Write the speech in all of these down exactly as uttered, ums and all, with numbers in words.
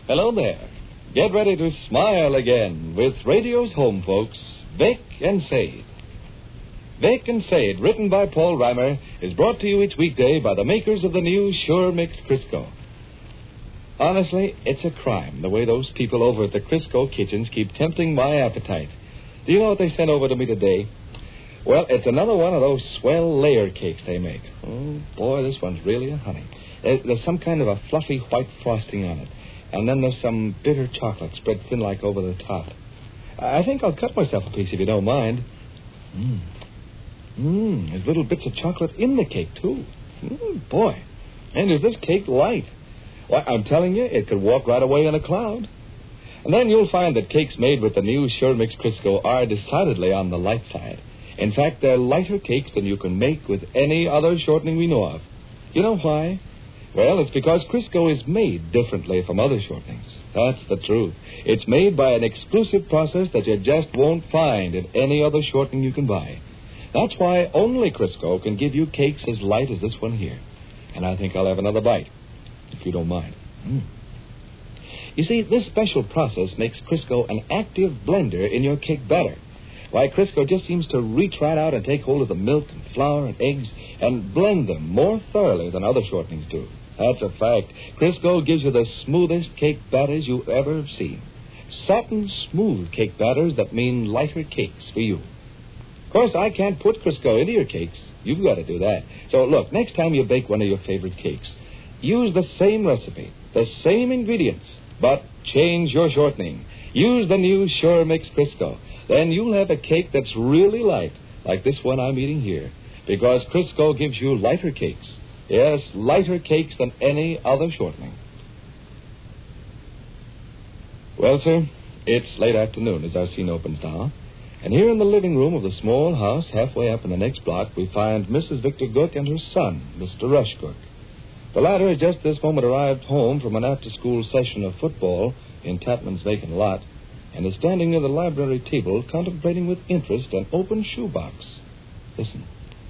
Hello there. Get ready to smile again with radio's home folks, Vic and Sade. Vic and Sade, written by Paul Reimer, is brought to you each weekday by the makers of the new Sure Mix Crisco. Honestly, it's a crime the way those people over at the Crisco kitchens keep tempting my appetite. Do you know what they sent over to me today? Well, it's another one of those swell layer cakes they make. Oh, boy, this one's really a honey. There's some kind of a fluffy white frosting on it. And then there's some bitter chocolate spread thin like over the top. I think I'll cut myself a piece if you don't mind. Mmm. Mmm, there's little bits of chocolate in the cake, too. Mmm, boy. And is this cake light? Why, I'm telling you, it could walk right away in a cloud. And then you'll find that cakes made with the new Sure Mix Crisco are decidedly on the light side. In fact, they're lighter cakes than you can make with any other shortening we know of. You know why? Well, it's because Crisco is made differently from other shortenings. That's the truth. It's made by an exclusive process that you just won't find in any other shortening you can buy. That's why only Crisco can give you cakes as light as this one here. And I think I'll have another bite, if you don't mind. Mm. You see, this special process makes Crisco an active blender in your cake batter. Why, Crisco just seems to reach right out and take hold of the milk and flour and eggs and blend them more thoroughly than other shortenings do. That's a fact. Crisco gives you the smoothest cake batters you've ever seen. Satin smooth cake batters that mean lighter cakes for you. Of course, I can't put Crisco into your cakes. You've got to do that. So, look, next time you bake one of your favorite cakes, use the same recipe, the same ingredients, but change your shortening. Use the new Sure Mix Crisco. Then you'll have a cake that's really light, like this one I'm eating here, because Crisco gives you lighter cakes. Yes, lighter cakes than any other shortening. Well, sir, it's late afternoon as our scene opens now. And here in the living room of the small house halfway up in the next block, we find Missus Victor Gook and her son, Mister Rush Gook. The latter has just this moment arrived home from an after-school session of football in Tatman's vacant lot and is standing near the library table contemplating with interest an open shoebox. Listen.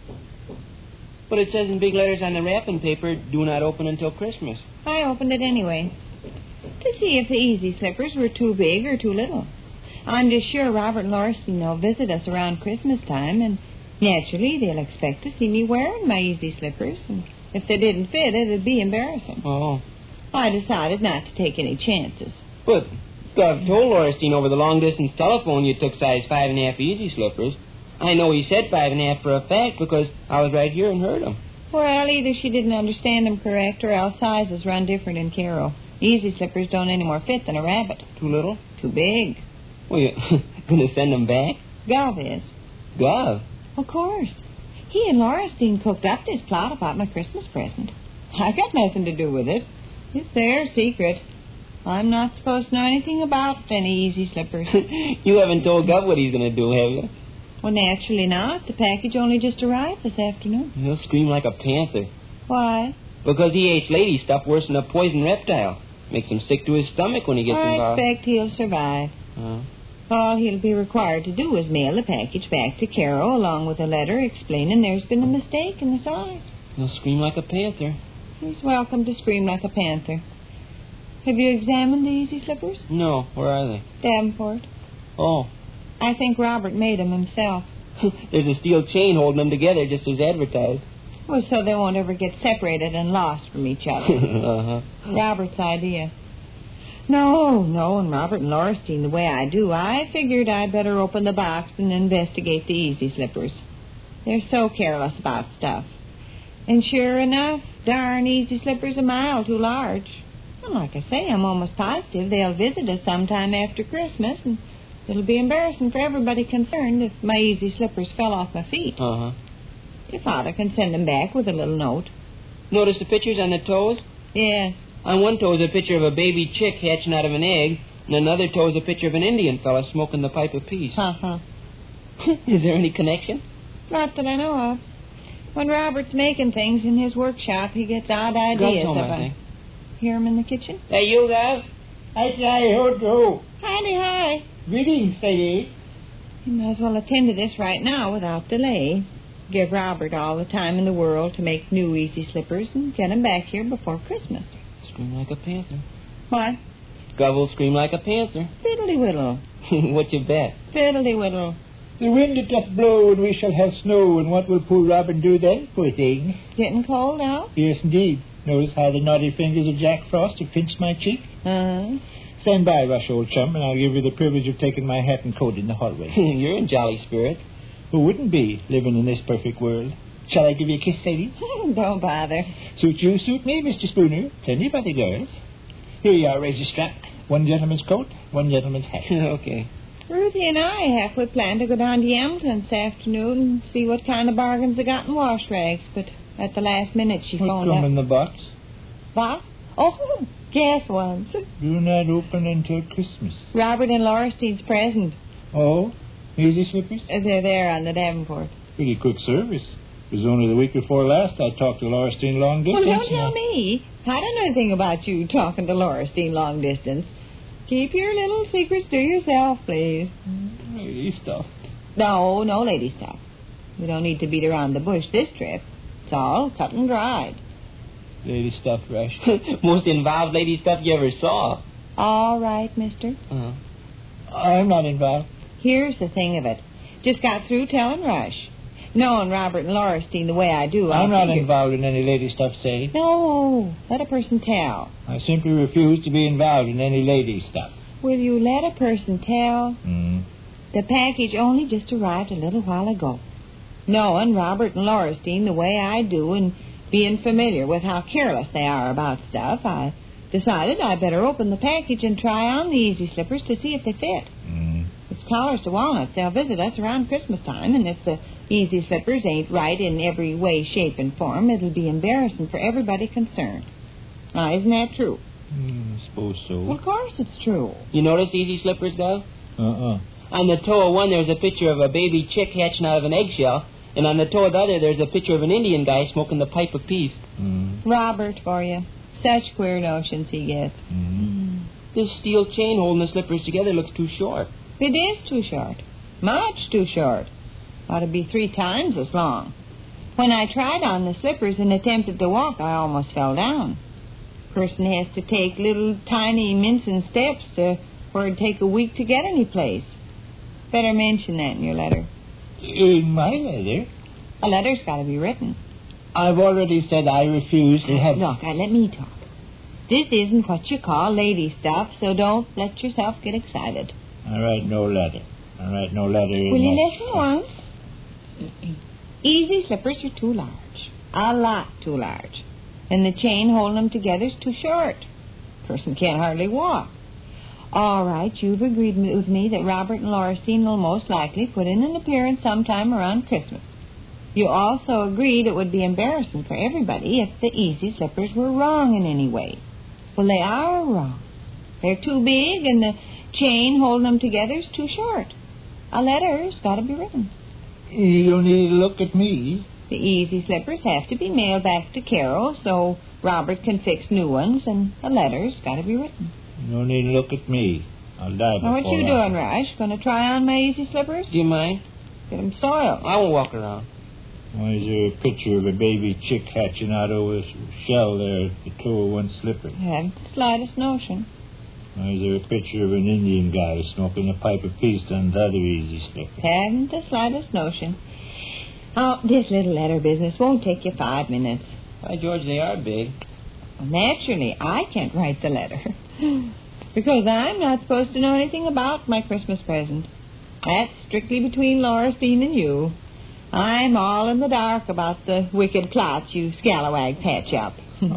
But it says in big letters on the wrapping paper, do not open until Christmas. I opened it anyway, to see if the easy slippers were too big or too little. I'm just sure Robert and Lorstein will visit us around Christmas time, and naturally they'll expect to see me wearing my easy slippers, and if they didn't fit, it'd be embarrassing. Oh. I decided not to take any chances. But Gov told Lorstein over the long-distance telephone you took size five and a half easy slippers. I know he said five and a half for a fact because I was right here and heard him. Well, either she didn't understand him correct or else sizes run different in Carol. Easy slippers don't any more fit than a rabbit. Too little? Too big. Well, you going to send them back? Gov is. Gov? Of course. He and Lorstein cooked up this plot about my Christmas present. I got nothing to do with it. It's their secret. I'm not supposed to know anything about any easy slippers. You haven't told Gov what he's going to do, have you? Well, naturally not. The package only just arrived this afternoon. He'll scream like a panther. Why? Because he hates lady stuff worse than a poison reptile. Makes him sick to his stomach when he gets I involved. I expect he'll survive. Uh, All he'll be required to do is mail the package back to Carol along with a letter explaining there's been a mistake in the size. He'll scream like a panther. He's welcome to scream like a panther. Have you examined the easy slippers? No. Where are they? Davenport. Oh. I think Robert made them himself. There's a steel chain holding them together just as advertised. Well, so they won't ever get separated and lost from each other. uh-huh. Robert's idea. No, no, and Robert and Lorstein the way I do, I figured I'd better open the box and investigate the easy slippers. They're so careless about stuff. And sure enough, darn easy slippers a mile too large. And like I say, I'm almost positive they'll visit us sometime after Christmas, and it'll be embarrassing for everybody concerned if my easy slippers fell off my feet. Uh-huh. Your father can send them back with a little note. Notice the pictures on the toes? Yes. On one toe is a picture of a baby chick hatching out of an egg, and another toe is a picture of an Indian fella smoking the pipe of peace. Uh-huh. Is there any connection? Not that I know of. When Robert's making things in his workshop, he gets odd ideas. Home, of I a... think. Hear him in the kitchen? Hey, you guys? I say, who do? Howdy, hi. Greetings, Sadie. You might as well attend to this right now without delay. Give Robert all the time in the world to make new easy slippers and get him back here before Christmas. Scream like a panther. What? Gubble scream like a panther. Fiddly-whittle. What you bet? Fiddly-whittle. The wind it doth blow, and we shall have snow, and what will poor Robin do then, poor thing? Getting cold now? Yes, indeed. Notice how the naughty fingers of Jack Frost have pinched my cheek? Uh-huh. Stand by, Rush, old chum, and I'll give you the privilege of taking my hat and coat in the hallway. You're in jolly spirit. Who wouldn't be, living in this perfect world? Shall I give you a kiss, Sadie? Don't bother. Suit you, suit me, Mister Spooner. Plenty of other girls. Here you are, Razor Strap. One gentleman's coat, one gentleman's hat. Okay. Ruthie and I halfway planned to go down to Yamelton this afternoon and see what kind of bargains I got in wash rags, but at the last minute she What phoned come up. in the box? Box? Oh, gas ones. Do not open until Christmas. Robert and Laurentine's present. Oh? Easy slippers? Uh, They're there on the Davenport. Pretty quick service. It was only the week before last I talked to Laurentine long Well, distance. don't tell me. I don't know anything about you talking to Laurentine long distance. Keep your little secrets to yourself, please. Lady stuff. No, no lady stuff. We don't need to beat around the bush this trip. It's all cut and dried. Lady stuff, Rush. Most involved lady stuff you ever saw. All right, mister. Uh-huh. I'm not involved. Here's the thing of it. Just got through telling Rush. Knowing Robert and Laurentine the way I do, I I'm not figured- involved in any lady stuff, Sadie. No, let a person tell. I simply refuse to be involved in any lady stuff. Will you let a person tell? Mm. The package only just arrived a little while ago. Knowing Robert and Laurentine the way I do and being familiar with how careless they are about stuff, I decided I better open the package and try on the easy slippers to see if they fit. Mm. It's collars to walnuts. They'll visit us around Christmas time, and if the easy slippers ain't right in every way, shape, and form, it'll be embarrassing for everybody concerned. Now, isn't that true? Mm, I suppose so. Well, of course it's true. You notice easy slippers, Gov? Uh-uh. On the toe of one, there's a picture of a baby chick hatching out of an eggshell, and on the toe of the other, there's a picture of an Indian guy smoking the pipe of peace. Mm. Robert for you. Such queer notions he gets. Mm. This steel chain holding the slippers together looks too short. It is too short. Much too short. Ought to be three times as long. When I tried on the slippers and attempted to walk, I almost fell down. Person has to take little tiny mincing steps to where it'd take a week to get any place. Better mention that in your letter. In my letter, A letter's got to be written. I've already said I refuse to have... Look, now, let me talk. This isn't what you call lady stuff, so don't let yourself get excited. I write no letter. I write no letter. Will you listen once? Easy slippers are too large. A lot too large. And the chain holding them together is too short. Person can't hardly walk. All right, you've agreed with me that Robert and Laurentine will most likely put in an appearance sometime around Christmas. You also agreed it would be embarrassing for everybody if the easy slippers were wrong in any way. Well, they are wrong. They're too big, and the chain holding them together is too short. A letter's got to be written. You need to look at me. The easy slippers have to be mailed back to Carol so Robert can fix new ones, and a letter's got to be written. You need to look at me. I'll die before Now, what you I... doing, Rash? Going to try on my easy slippers? Do you mind? Get them soiled. I won't walk around. Why is there a picture of a baby chick hatching out of a shell there at the toe of one slipper? I haven't the slightest notion. Why is there a picture of an Indian guy smoking a pipe of peace on the other easy slipper? Haven't the slightest notion. Oh, this little letter business won't take you five minutes. By George, they are big. Well, naturally, I can't write the letter. Because I'm not supposed to know anything about my Christmas present. That's strictly between Laurentine and you. I'm all in the dark about the wicked plots you scalawags hatch up.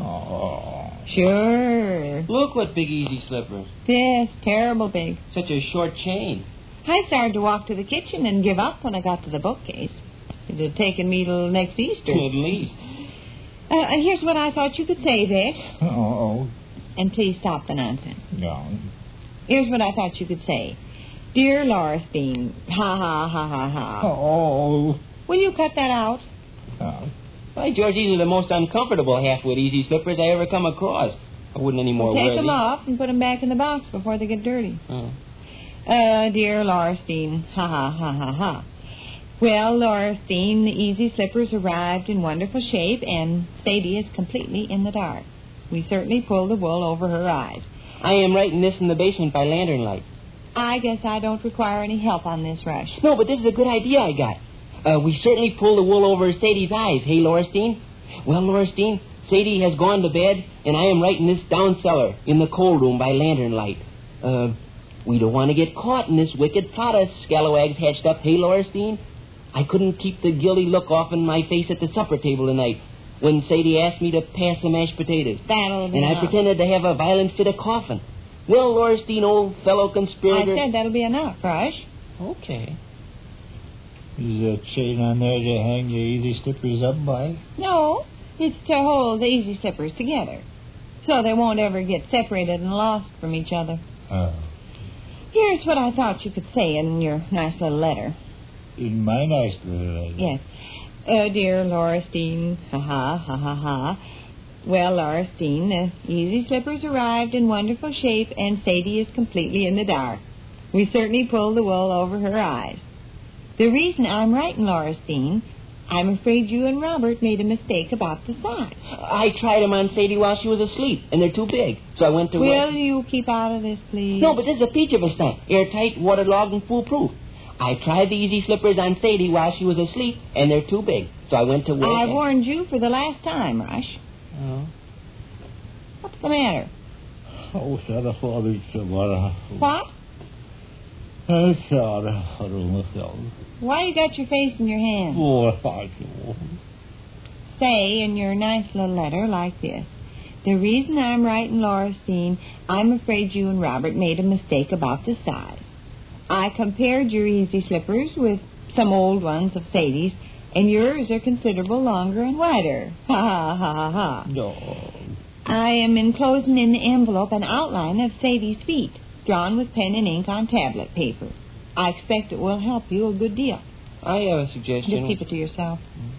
Oh. Sure. Look what big easy slippers. Yes, terrible big. Such a short chain. I started to walk to the kitchen and give up when I got to the bookcase. It had taken me till next Easter. At least. Uh, and here's what I thought you could say, Vic. Oh. And please stop the nonsense. No. Here's what I thought you could say. Dear Laurentine, ha ha ha ha ha. Oh. Will you cut that out? Oh. By George, these are the most uncomfortable half-wit easy slippers I ever come across. I wouldn't any more Take wear them these. off and put them back in the box before they get dirty. Oh. Uh, dear Laurentine, ha ha ha ha ha. Well, Laurentine, the easy slippers arrived in wonderful shape, and Sadie is completely in the dark. We certainly pulled the wool over her eyes. I am writing this in the basement by lantern light. I guess I don't require any help on this, Rush. No, but this is a good idea I got. Uh, we certainly pulled the wool over Sadie's eyes, hey, Laurstein? Well, Laurstein, Sadie has gone to bed, and I am writing this down cellar in the cold room by lantern light. Uh, we don't want to get caught in this wicked plot us scalawags hatched up, hey, Laurstein? I couldn't keep the guilty look off in my face at the supper table tonight when Sadie asked me to pass the mashed potatoes. That'll be And enough. I pretended to have a violent fit of coughing. Well, Laurstein, old fellow conspirator... I said that'll be enough, Rush. Okay. Is there a chain on there to hang your easy slippers up by? No, it's to hold the easy slippers together, so they won't ever get separated and lost from each other. Oh. Here's what I thought you could say in your nice little letter. In my nice little letter. Yes. Uh, dear Laurstein, ha ha, ha ha ha. Well, Laurstein, the easy slippers arrived in wonderful shape, and Sadie is completely in the dark. We certainly pulled the wool over her eyes. The reason I'm writing, Laurstein, I'm afraid you and Robert made a mistake about the size. I tried them on Sadie while she was asleep, and they're too big. So I went to... Will you keep out of this, please? No, but this is a feature of a stunt. Airtight, waterlogged, and foolproof. I tried the easy slippers on Sadie while she was asleep, and they're too big. So I went to work. I and... warned you for the last time, Rush. Oh. What's the matter? Oh, Sarah, Father, Sarah. What? Oh, Sarah, Sarah. Why you got your face in your hand? Oh, Father. Say in your nice little letter like this. The reason I'm writing Laurstein, I'm afraid you and Robert made a mistake about the size. I compared your easy slippers with some old ones of Sadie's, and yours are considerable longer and wider. Ha, ha, ha, ha, ha. No. I am enclosing in the envelope an outline of Sadie's feet, drawn with pen and ink on tablet paper. I expect it will help you a good deal. I have a suggestion. Just keep it to yourself.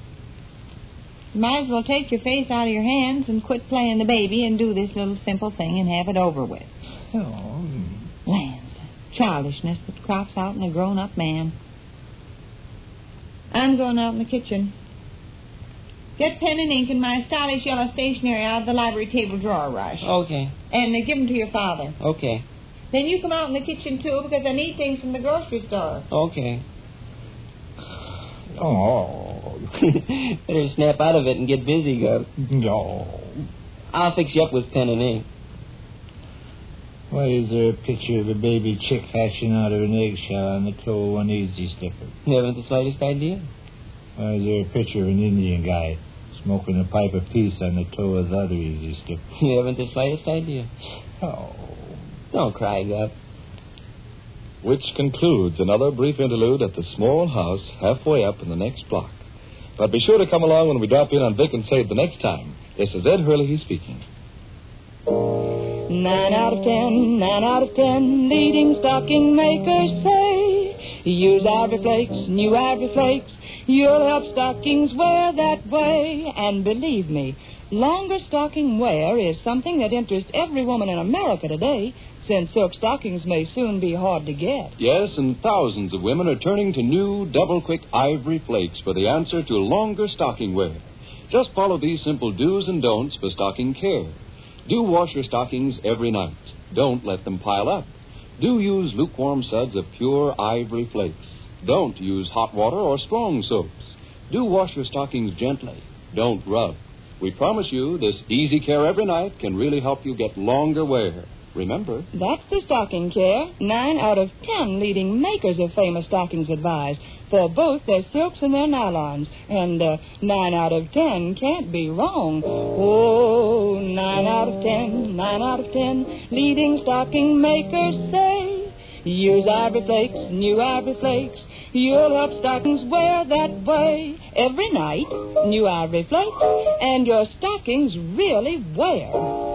You might as well take your face out of your hands and quit playing the baby and do this little simple thing and have it over with. Oh. Land, childishness that crops out in a grown-up man. I'm going out in the kitchen. Get pen and ink and my stylish yellow stationery out of the library table drawer, Rush. Okay. And uh, give them to your father. Okay. Then you come out in the kitchen, too, because I need things from the grocery store. Okay. Oh. Better snap out of it and get busy, Gov. No. I'll fix you up with pen and ink. Why is there a picture of a baby chick hatching out of an eggshell on the toe of one easy slipper? You haven't the slightest idea. Why is there a picture of an Indian guy smoking a pipe of peace on the toe of the other easy slipper? You haven't the slightest idea. Oh. Don't cry, Gov. Which concludes another brief interlude at the small house halfway up in the next block. But be sure to come along when we drop in on Vic and Sade the next time. This is Ed Hurley speaking. Nine out of ten, nine out of ten, leading stocking makers say, use Ivory Flakes, new Ivory Flakes, you'll help stockings wear that way. And believe me, longer stocking wear is something that interests every woman in America today, since silk stockings may soon be hard to get. Yes, and thousands of women are turning to new double-quick Ivory Flakes for the answer to longer stocking wear. Just follow these simple do's and don'ts for stocking care. Do wash your stockings every night. Don't let them pile up. Do use lukewarm suds of pure Ivory Flakes. Don't use hot water or strong soaps. Do wash your stockings gently. Don't rub. We promise you this easy care every night can really help you get longer wear. Remember, That's the stocking care. Nine out of ten leading makers of famous stockings advise for both their silks and their nylons. And uh, nine out of ten can't be wrong. Oh, nine out of ten, nine out of ten leading stocking makers say, use Ivory Flakes, new Ivory Flakes. You'll help stockings wear that way every night. New Ivory Flakes, and your stockings really wear.